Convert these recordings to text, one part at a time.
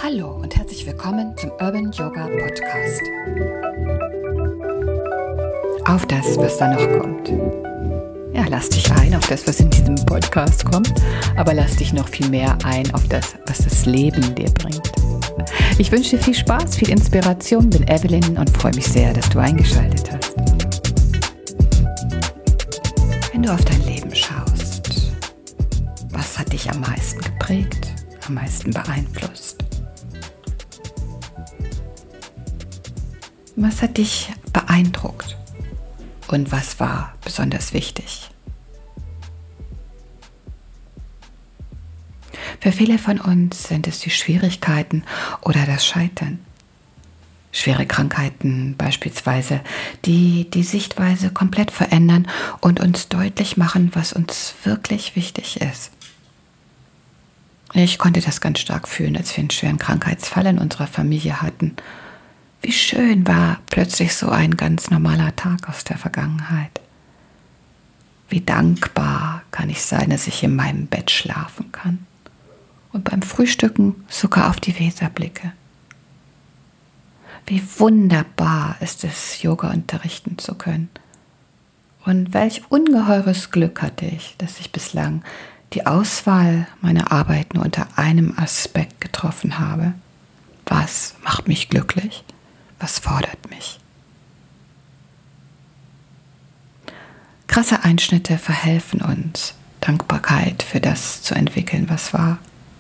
Hallo und herzlich willkommen zum Urban Yoga Podcast. Auf das, was da noch kommt. Ja, lass dich ein auf das, was in diesem Podcast kommt, aber lass dich noch viel mehr ein auf das, was das Leben dir bringt. Ich wünsche dir viel Spaß, viel Inspiration, bin Evelyn und freue mich sehr, dass du eingeschaltet hast. Wenn du auf dein Leben schaust, was hat dich am meisten geprägt, am meisten beeinflusst? Was hat dich beeindruckt und was war besonders wichtig? Für viele von uns sind es die Schwierigkeiten oder das Scheitern. Schwere Krankheiten beispielsweise, die die Sichtweise komplett verändern und uns deutlich machen, was uns wirklich wichtig ist. Ich konnte das ganz stark fühlen, als wir einen schweren Krankheitsfall in unserer Familie hatten. Wie schön war plötzlich so ein ganz normaler Tag aus der Vergangenheit. Wie dankbar kann ich sein, dass ich in meinem Bett schlafen kann und beim Frühstücken sogar auf die Weser blicke. Wie wunderbar ist es, Yoga unterrichten zu können. Und welch ungeheures Glück hatte ich, dass ich bislang die Auswahl meiner Arbeit nur unter einem Aspekt getroffen habe. Was macht mich glücklich? Was fordert mich? Krasse Einschnitte verhelfen uns, Dankbarkeit für das zu entwickeln, was war.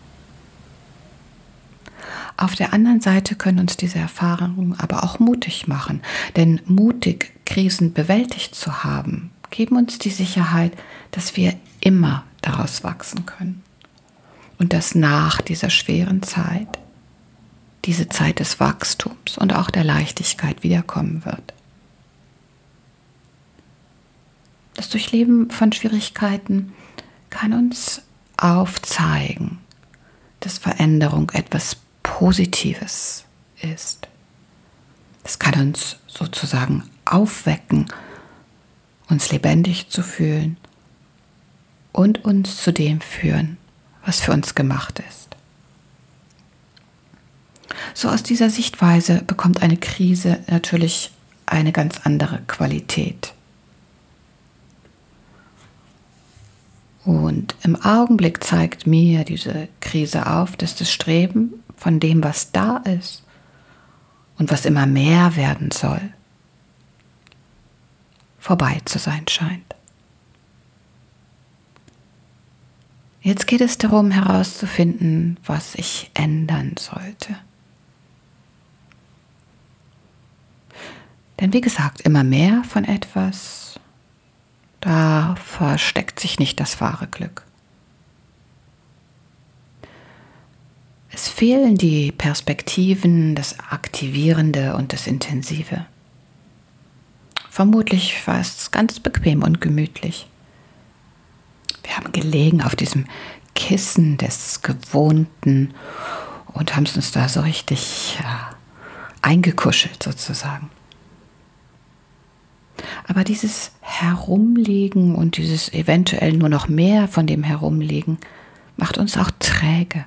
Auf der anderen Seite können uns diese Erfahrungen aber auch mutig machen, denn mutig Krisen bewältigt zu haben, geben uns die Sicherheit, dass wir immer daraus wachsen können und dass nach dieser schweren Zeit diese Zeit des Wachstums und auch der Leichtigkeit wiederkommen wird. Das Durchleben von Schwierigkeiten kann uns aufzeigen, dass Veränderung etwas Positives ist. Es kann uns sozusagen aufwecken, uns lebendig zu fühlen und uns zu dem führen, was für uns gemacht ist. So aus dieser Sichtweise bekommt eine Krise natürlich eine ganz andere Qualität. Und im Augenblick zeigt mir diese Krise auf, dass das Streben von dem, was da ist und was immer mehr werden soll, vorbei zu sein scheint. Jetzt geht es darum, herauszufinden, was ich ändern sollte. Denn wie gesagt, immer mehr von etwas, da versteckt sich nicht das wahre Glück. Es fehlen die Perspektiven, das Aktivierende und das Intensive. Vermutlich war es ganz bequem und gemütlich. Wir haben gelegen auf diesem Kissen des Gewohnten und haben es uns da so richtig eingekuschelt sozusagen. Aber dieses Herumliegen und dieses eventuell nur noch mehr von dem Herumliegen macht uns auch träge.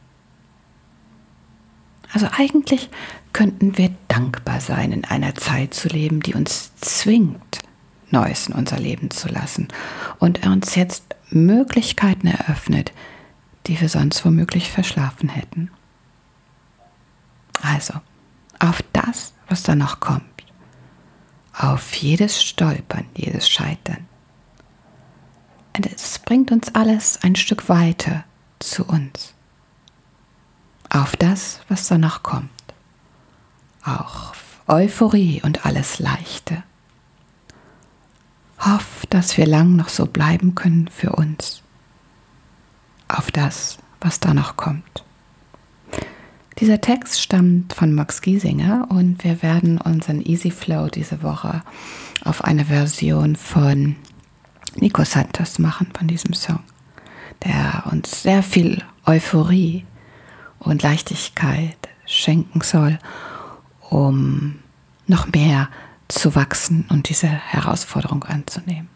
Also eigentlich könnten wir dankbar sein, in einer Zeit zu leben, die uns zwingt, Neues in unser Leben zu lassen und uns jetzt Möglichkeiten eröffnet, die wir sonst womöglich verschlafen hätten. Also, auf das, was da noch kommt. Auf jedes Stolpern, jedes Scheitern. Und es bringt uns alles ein Stück weiter zu uns. Auf das, was da noch kommt. Auf Euphorie und alles Leichte. Hoff, dass wir lang noch so bleiben können für uns. Auf das, was da noch kommt. Dieser Text stammt von Max Giesinger und wir werden unseren Easy Flow diese Woche auf eine Version von Nico Santos machen, von diesem Song, der uns sehr viel Euphorie und Leichtigkeit schenken soll, um noch mehr zu wachsen und diese Herausforderung anzunehmen.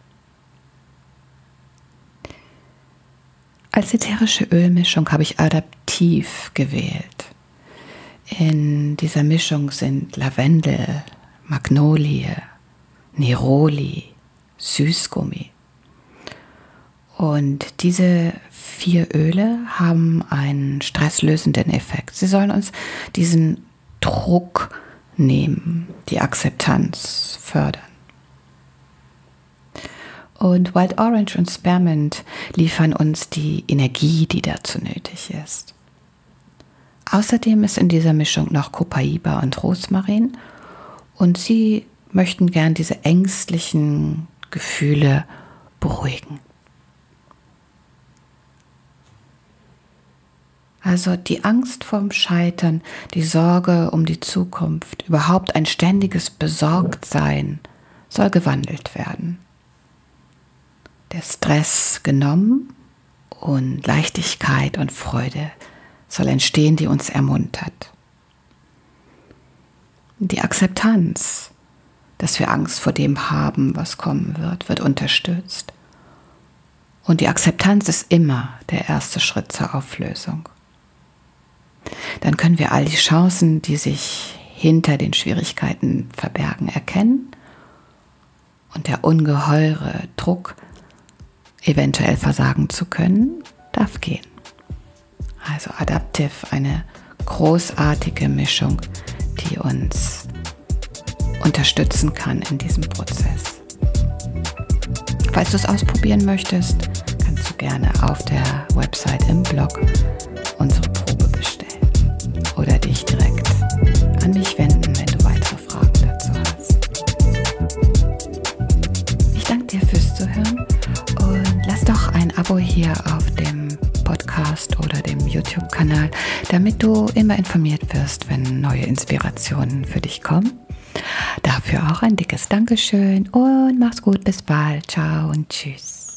Als ätherische Ölmischung habe ich Adaptiv gewählt. In dieser Mischung sind Lavendel, Magnolie, Neroli, Süßgummi. Und diese 4 Öle haben einen stresslösenden Effekt. Sie sollen uns diesen Druck nehmen, die Akzeptanz fördern. Und Wild Orange und Spearmint liefern uns die Energie, die dazu nötig ist. Außerdem ist in dieser Mischung noch Copaiba und Rosmarin und sie möchten gern diese ängstlichen Gefühle beruhigen. Also die Angst vorm Scheitern, die Sorge um die Zukunft, überhaupt ein ständiges Besorgtsein soll gewandelt werden. Der Stress genommen und Leichtigkeit und Freude soll entstehen, die uns ermuntert. Die Akzeptanz, dass wir Angst vor dem haben, was kommen wird unterstützt. Und die Akzeptanz ist immer der erste Schritt zur Auflösung. Dann können wir all die Chancen, die sich hinter den Schwierigkeiten verbergen, erkennen und der ungeheure Druck, eventuell versagen zu können, darf gehen. Also Adaptiv, eine großartige Mischung, die uns unterstützen kann in diesem Prozess. Falls du es ausprobieren möchtest, kannst du gerne auf der Website im Blog unsere Probe bestellen oder dich direkt an mich wenden, wenn du weitere Fragen dazu hast. Ich danke dir fürs Zuhören und lass doch ein Abo hier auf dem Podcast oder dem YouTube-Kanal, damit du immer informiert wirst, wenn neue Inspirationen für dich kommen. Dafür auch ein dickes Dankeschön und mach's gut, bis bald. Ciao und tschüss.